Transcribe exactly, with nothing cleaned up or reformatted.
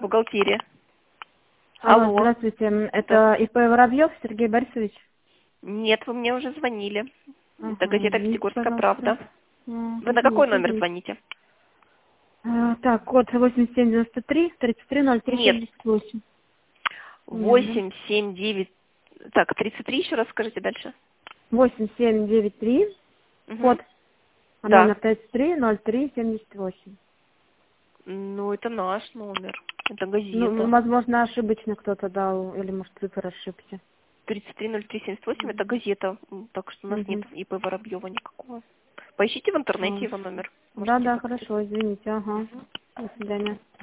бухгалтерия. Алло, Алло. здравствуйте. Это Да. ИП Воробьев Сергей Борисович? Нет, вы мне уже звонили. Это Ага, газета извините, «Пятигорская пожалуйста. правда». А, Вы на какой Извините, номер извините. звоните? А, так, код восемь семь девяносто три тридцать три ноль три Нет, семьдесят восемь. Нет, да? восемь семь девять. Так, тридцать три еще раз скажите дальше. восемь семь девять три, Угу. код, а Да. номер тридцать три ноль три семьдесят восемь. Ну, это наш номер. Это Ну, газета. возможно, ошибочно кто-то дал, или, может, цифр ошибся. тридцать три ноль три семьдесят восемь это газета. М, Так что у нас нет Угу. ИП Воробьева никакого. Поищите в интернете его номер. Да, Можете да, его найти. хорошо, извините, ага. Мгм. До свидания.